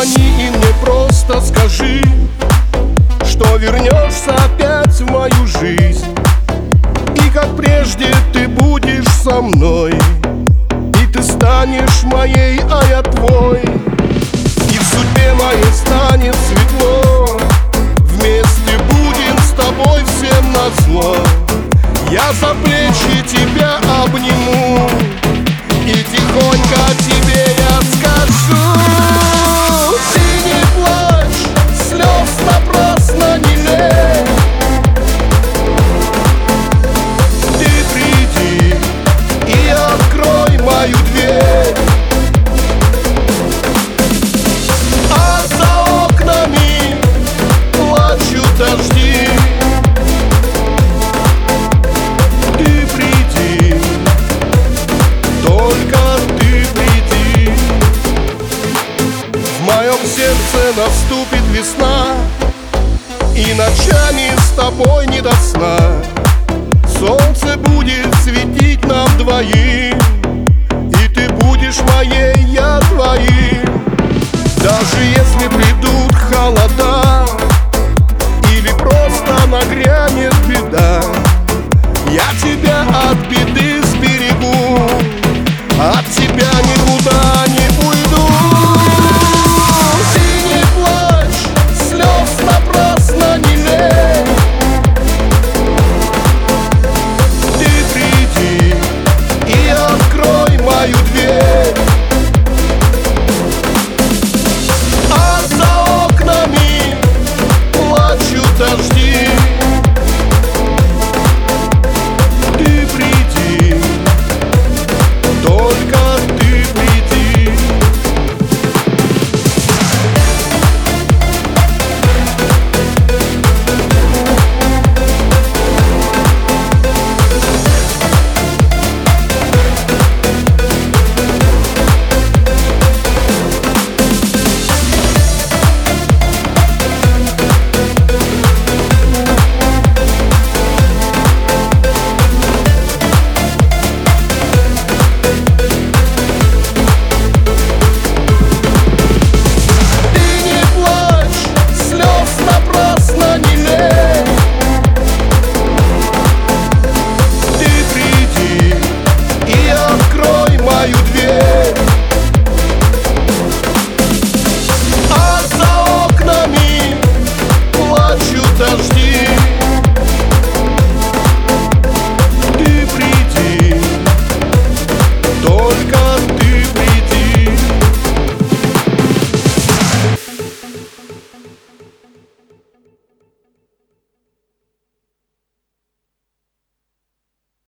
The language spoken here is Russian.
позвони и мне просто скажи, что вернешься опять в мою жизнь. И как прежде ты будешь со мной, и ты станешь моей, а я твой. И в судьбе моей станет светло, вместе будем с тобой всем назло. Я за плечи тебя обниму и тихонько тебе я скажу: ты не плачь, слез напрасно не лей. Ты приди и открой мою дверь. А за окнами плачут дожди. Ты приди, только ты приди. В моем сердце наступит весна, и ночами с тобой не до сна. Солнце будет светить нам двоим, и ты будешь моей, я